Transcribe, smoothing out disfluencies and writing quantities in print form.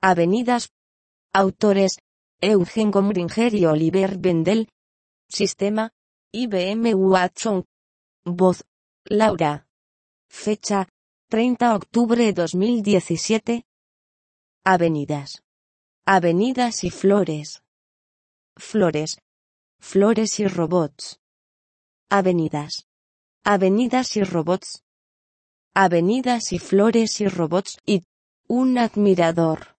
Avenidas. Autores: Eugen Gomringer y Oliver Bendel. Sistema: IBM Watson. Voz: Laura. Fecha: 30 de octubre de 2017. Avenidas. Avenidas y flores. Flores. Flores y robots. Avenidas. Avenidas y robots. Avenidas y flores y robots y un admirador.